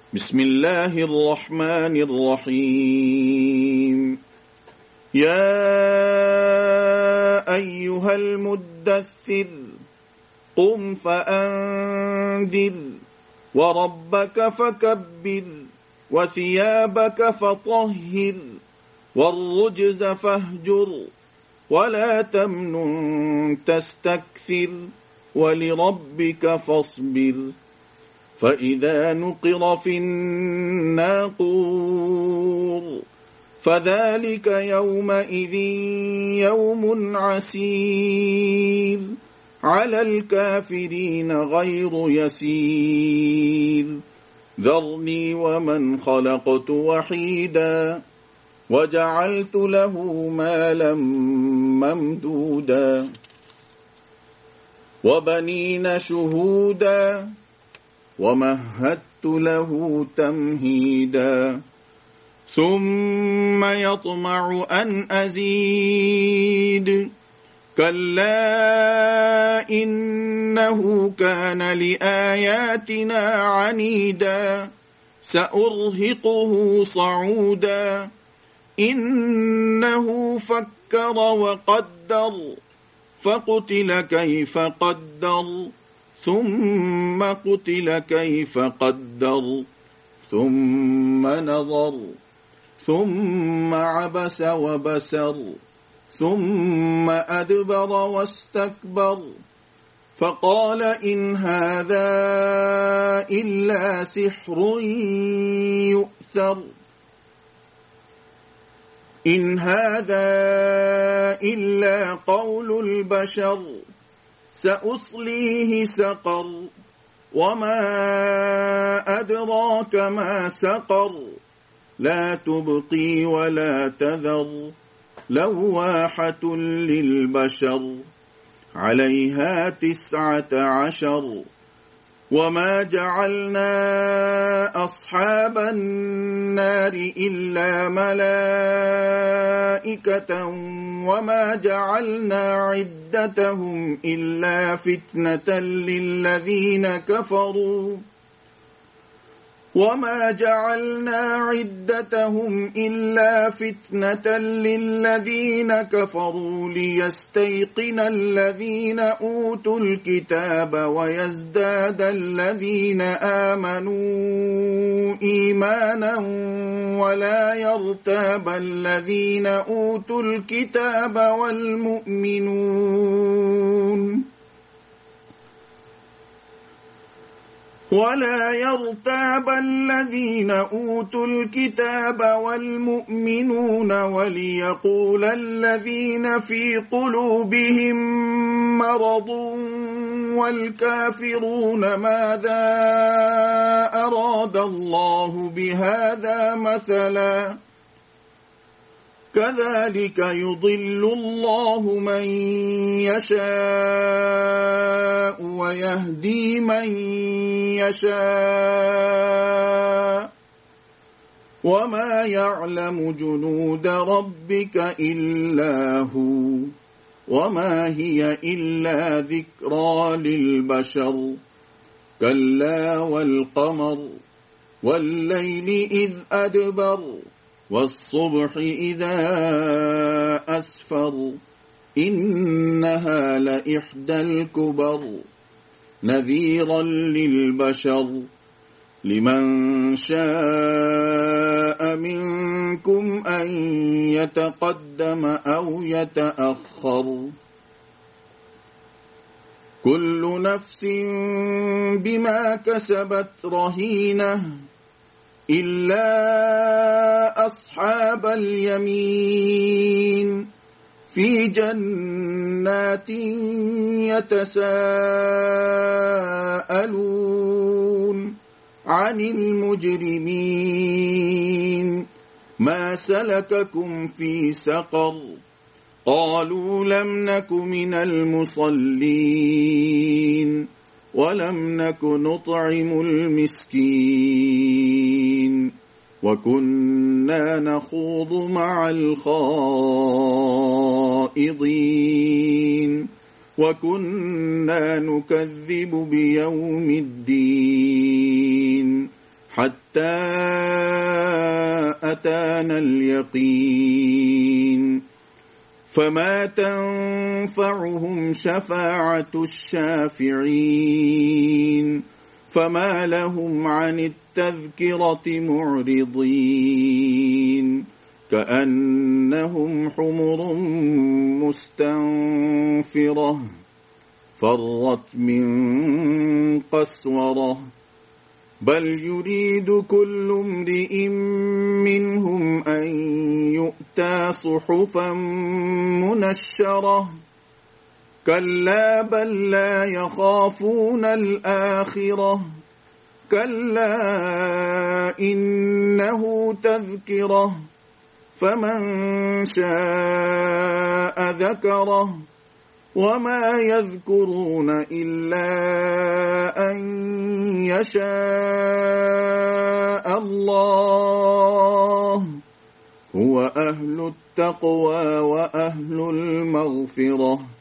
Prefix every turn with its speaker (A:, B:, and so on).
A: بسم الله الرحمن الرحيم يا أيها المدثر قم فأنذر وربك فكبر وثيابك فطهر والرجز فاهجر ولا تمنن تستكثر ولربك فاصبر فإذا نقر في الناقور فذلك يومئذ يوم عسير على الكافرين غير يسير ذرني ومن خلقت وحيدا وجعلت له مالا ممدودا وبنين شهودا ومهدت له تمهيدا ثم يطمع أن أزيد كلا إنه كان لآياتنا عنيدا سأرهقه صعودا إنه فكر وقدر فقتل كيف قدر ثم قتل كيف قدر ثم نظر ثم عبس وبسر ثم أدبر واستكبر فقال إن هذا إلا سحر يؤثر إن هذا إلا قول البشر سأصليه سقر وما أدراك ما سقر لا تبقي ولا تذر لواحة للبشر عليها 19 وما جعلنا أصحاب النار إلا ملائكة وما جعلنا عدتهم إلا فتنة للذين كفروا وما جعلنا عدتهم إلا فتنة للذين كفروا ليستيقن الذين أوتوا الكتاب ويزداد الذين آمنوا إيمانا ولا يرتاب الذين أوتوا الكتاب والمؤمنون ولا يرتاب الذين أوتوا الكتاب والمؤمنون وليقول الذين في قلوبهم مرض والكافرون ماذا أراد الله بهذا مثلا كذلك يضل الله من يشاء ويهدي من يشاء وما يعلم جنود ربك إلا هو وما هي إلا ذكرى للبشر كلا والقمر والليل إذ أدبر والصبح إذا أسفر إنها لإحدى الكبر نذيرا للبشر لمن شاء منكم أن يتقدم أو يتأخر كل نفس بما كسبت رهينة إلا أصحاب اليمين في جنات يتساءلون عن المجرمين ما سلككم في سقر قالوا لم نك من المصلين ولم نك نطعم المسكين وكنا نخوض مع الخائضين وكنا نكذب بيوم الدين حتى أتانا اليقين فما تنفعهم شفاعة الشافعين فما لهم عن التذكرة معرضين كأنهم حمر مستنفرة فرت من قسورة بل يريد كل امرئ منهم أن يؤتى صحفا منشرة كلا بل لا يخافون الآخرة كلا إنه تذكرة فمن شاء ذكره وما يذكرون إلا أن يشاء الله هو أهل التقوى وأهل المغفرة